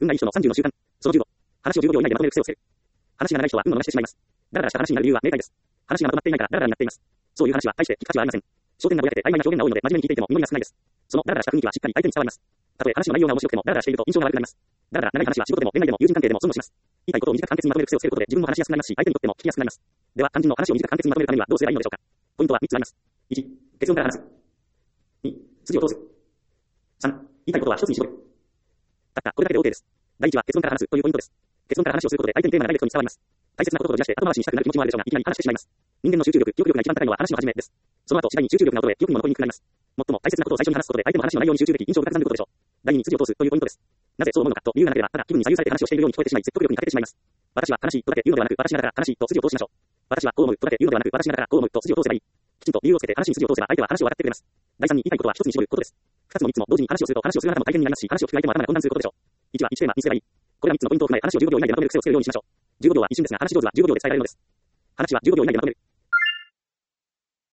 運がいい人の30の習慣。その15。話を15秒以内でまとめる癖をつける。話が長い人は運を逃してしまいます。ダラダラした話になる理由は明快です。話がまとまっていないからダラダラになっています。そういう話は大して聞く価値はありません。焦点がぼやけて曖昧な表現が多いので真面目に聞いていても実りが少ないです。そのダラダラした雰囲気はしっかり相手に伝わります。たとえ話の内容が面白くてもダラダラしていると印象が悪くなります。ダラダラ長い話は仕事でも恋愛でも友人関係でも損をします。言いたいことを短く簡潔にまとめる癖をつけることで自分も話しやすくなりますし、相手にとっても聞きやすくなります。では、肝心の話を短く簡潔にまとめるためにはどうすればいいのでしょうか。ポイントは3つあります。1、結論から話す。2、筋を通す。3、言いたいことは一つに絞る。たった、これだけで OK です。第1は結論から話すというポイントです。結論から話をすることで相手にテーマがダイレクトに伝わります。大切なことを取り出して後回しにしたくなる気持ちもあるでしょうが、いきなり話してしまいます。人間の集中力、記憶力が一番高いのは話の始めです。その後、次第に集中力が衰え、記憶も残りにくくなります。最も大切なことを最初に話すことで相手の話の内容に集中でき、印象深くなることでしょう。第2に筋を通すというポイントです。なぜそう思うのかと理由がなければ、ただ気分に左右されて話をしているように聞こえてしまい、説得力に欠けてしまいます。私は話しいとだけ言うのではなく、私ながら話しいと筋を通しましょう。私はこう思うとだけ言うのではなく、私ながらこう思うと筋を通せばいい。きちんと理由をつけて話に筋を通せば相手は話を分かってくれます。第3に言いたいことは一つに絞ることです。2つも3つも同時に話をすると話をするあなたも大変になりますし、話を聞く相手も頭が混乱することでしょう。1は1テーマにすればいい。これら3つのポイントを踏まえ話を15秒以内でまとめる癖をつけるようにしましょう。15秒は一瞬ですが話し上手は15秒で伝えられるのです。話は15秒以内でまとめる。